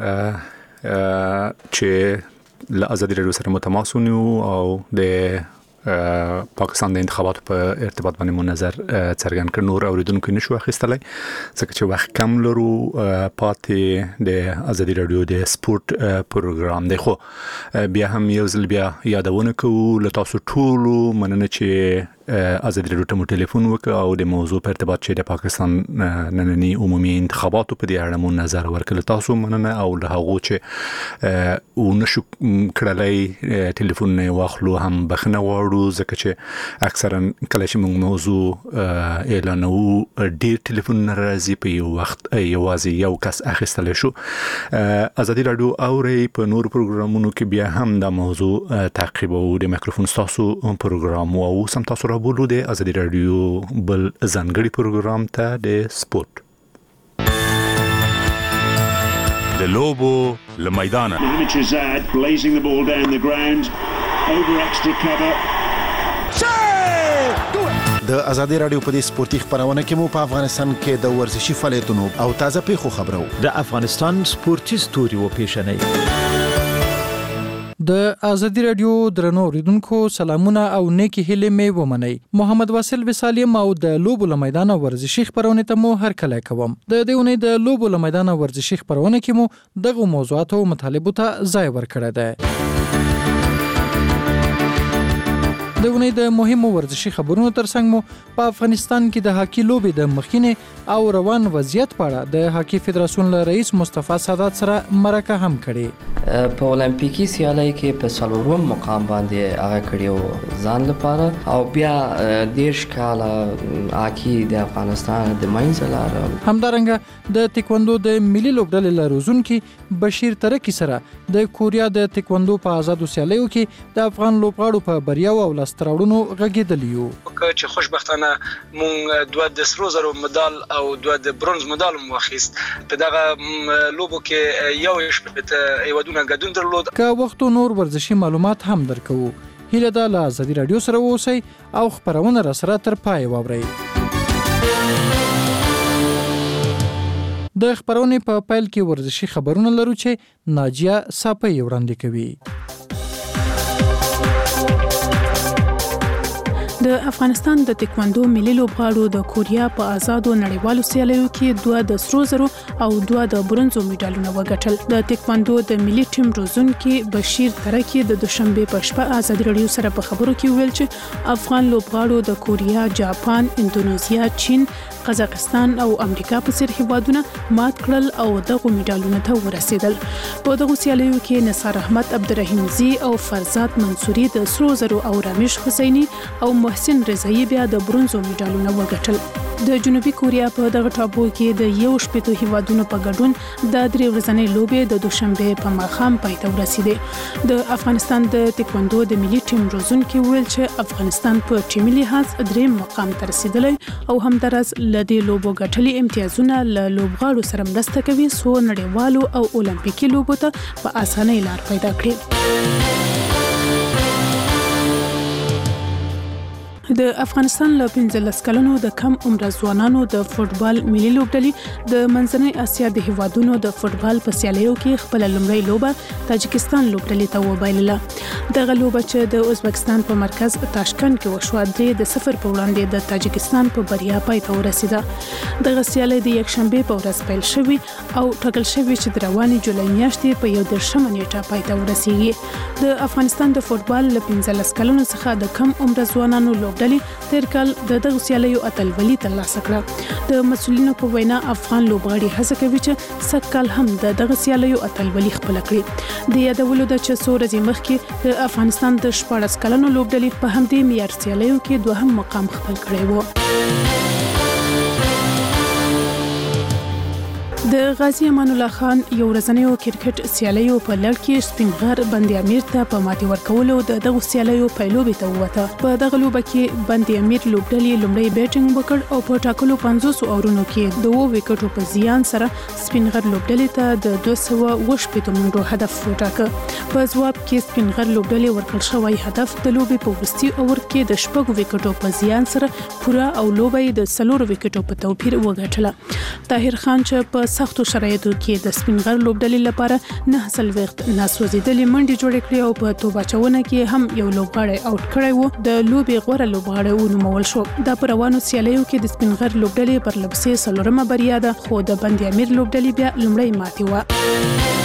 چې له ازادي راډیو سره متماس ونیو او د پاکستان د انتخاباتو په ارتباط باندې مو نظر څرګند کړ. نور اوریدونکو نشو اخیستلای ځکه چې وخت کم لرو. پاتې د ازادي راډیو د سپورت پروګرام دی خو بیا هم یو ځل بیا یادونه کوو له تاسو ټولو مننه چې ازادي راډیو ته مو ټلیفون وکړ او د موضوع په ارتباط چې د پاکستان نننی عمومي انتخاباتو په دې اړه مو نظر ورکړ. تاسو مننه او له هغه چې ونشو کړلای ټلیفون نه واخلو هم بخنه وړو ځکه چې اکثرا کله چې موږ موضوع اعلانو ډیر ټلیفون راځي په یو وخت یوازې یو کس اخیستل شو. ازادي راډیو اوري په نور پروګرامونو کې بیا هم دا موضوع تعقیبو. د میکروفون تاسو پروګرام او سم تاسو را بولو د ازادي راډیو بل ځانګړي پروګرام ته د سپورت د لوبو لمیدانه blazing the ball down the ground over extra cover. د ازادي راډیو په دې سپورتي خبرونه کې مو په افغانستان کې د ورزشي فعالیتونو او تازه پیښو خبرو د افغانستان سپورتي ستوري و پیښنې. د ازادي راډیو درنو اوریدونکو سلامونه او نیکی هیله مې ومنئ. محمد واصل وسالیم او د لوبو لمیدان ورزشي خبرونه ته مو هر کله کوم. د دېونې د لوبو لمیدان ورزشي خبرونه کې مو دغه موضوعات او مطالبه ته ځای ورکړی دی. د ونې د مهمو ورزشي خبرونو ترڅنګ مو په افغانستان کې د هاکي لوبې د مخکینه او روان وضعیت په اړه د هاکي فدراسیون له رئیس مصطفی سادات سره مرکه هم کړې. په اولمپیکي سیالۍ کې په څلورم مقام باندې هغه کړیو ځان لپاره او بیا 10 کاله هاکي د افغانستان د منځ لاره. همدارنګه د تکواندو د ملي لوبډلې لروزونکي بشیر ترکی سره د کوریا د تکواندو په آزادو سیالیو کې د افغان لوبغاړو په بریاو او لاستراوړونو غږیدلی یو. چې خوشبختانه مونږ 2 د سرو زرو مډال او 2 د برونز مډال مو واخیست. په دغه لوبو کې یو شپته ایوادونه ګډون درلود. که وخت نور ورزشي معلومات هم درکو. هیله ده له آزادي رادیو سره اوسئ او خبرونه را سره تر پای واورئ. د خبرونې په پیل کې ورزشي خبرونه لرو چې ناجیه صافی وړاندې کوي. د افغانستان د تکواندو ملي لوبغاړو د کوریا په آزادو نړیوالو سیالیو کې 2 د سرو زرو او 2 د برونزو میډالونه وګټل. د تکواندو د ملي ټیم روزونکي بشیر ترکی د دوشنبه په شپه آزادي رادیو سره په خبرو کې ویل چې افغان لوبغاړو د کوریا، جاپان، اندونیزیا، چین، قزاقستان او امریکا په څیر هیوادونه مات کړل او دغه میډالونه ته ورسېدل. په دغه سیالیو کې نثار احمد عبدالرحیم زی او فرزاد منصوري د سرو زرو او رامش حسینی او محسن رضایی بیا د برونزو میډالونه وګټل. د جنوبي کوریا په دغه ټاپو کې د یو شپږ هیوادونو په ګډون د 3 ورځنۍ لوبې د دوشنبه په ماښام پای ته ورسېدې. د افغانستان د تکواندو د ملي ټیم روزونکي ویل چې افغانستان په ټیمي لحاظ 3 مقام ته رسیدلی او همدارس لدی لوبو ګټلي امتیازونه له لوبغاړو سره مرسته کوي سو نړیوالو او اولمپیکي لوبو ته په اسانۍ لار پیدا کړي. د افغانستان له 15 کلونو د کم عمر ځوانانو د فوتبال ملي لوبډلې د منځنۍ اسیا د هیوادونو د فوتبال په سیالیو کې خپل لومړی لوبه تاجکستان لوبډلې ته وبایلله. دغه لوبه چې د ازبکستان په مرکز تاشکند کې وشوه 3-0 په وړاندې د تاجکستان په بریا پای ته ورسېده. دغه سیالي د یکشنبه په ورځ پیل شوې او ټاکل شوې چې د روانې جولای میاشتې په 11 نیټه پای ته ورسیږي. د افغانستان د فوتبال له 15 کلونو څخه د کم عمر ځوانانو لوبډلې تیر کال د دغه سیالیو اتلولي ترلاسه کړه. د مسؤلینو په وینا افغان لوبغاړي هڅه کوي چې سږ کال هم د دغه سیالیو اتلولي خپل کړي. د یادولو د 6 ورځې مخکې د افغانستان د 14 کلنو لوبډلې په همدې معیار سیالیو کې 2 مقام خپل کړی و. د غازی امان الله خان یو ورځنیو کرکټ سیالیو په لړ کې سپینغر بند امیر ته په ماتي ورکولو د دغه سیالیو پیلوبې ته ووته. په دغه لوبه کې بند امیر لوبډلې لومړی بیټینګ وکړ او په ټاکلو 500 اورونو کې 2 وکټو په زیان سره سپینغر لوبډلې ته د 280 منډو هدف وټاکه. په ځواب کې سپینغر لوبډلې ورکړل شوی هدف د لوبې په وروستي اور کې د 6 وکټو په زیان سره پوره او لوبه د 4 وکټو په توپیر وګټله. طاهر خان چې په سختو شرایطو کې د سپینغر لوبډلې لپاره 9 وخت ناسوځېدلې منډې جوړې کړې او په توبه چونه کې هم یو لوبغاړی اوټ کړی و. د لوبې غوره لوبغاړی ونومول شو. دا په روانو سیالیو کې د سپینغر لوبډلې پر لپسې 4مه بریا ده خو د بند امیر لوبډلې بیا لومړی ماتې و.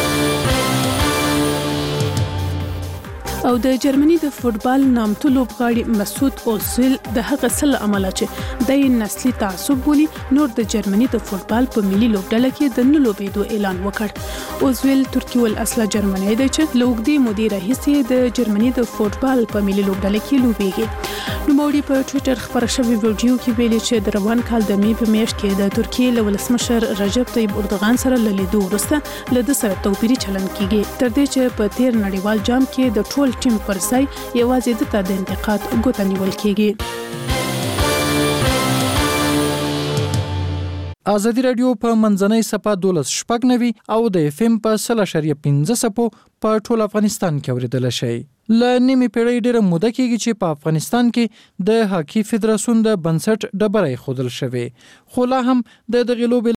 او د جرمني د فوتبال نامتو لوبغاړي مسعود اوزیل د هغه سل عمله چې د نسلي تعصب بولي نور د جرمني د فوتبال په ملي لوبډله کې د نلوبېدو اعلان وکړ. اوزیل ترکی ول اصله جرمنی دی چې لوګدي مدیر رئیس د جرمني د فوتبال په ملي لوبډله کې لوبېږي. نوموړي په ټوئیټر خبر شوی ویډیو کې ویلي چې د روان کال د می په میاشت کې د ترکیې له ولسمشر رجب طیب اردوغان سره لیدو وروسته له د سره توپیري چلن کیږي تر دې چې په تیر نړیوال جام کې د ټول ټیم پر ځای یوازې د ته د انتقاد ګوته نیول کیږي. آزادي رادیو په منځنۍ صفه 12.90 او د اف ام په 0.15 په ټول افغانستان کې اوریدل شي. ل نیمه پیړۍ ډیره موده کېږي چې په افغانستان کې د هاکي فدراسیون د بنسټ ډبرې خودل شوی خو لا هم د دغه لوبې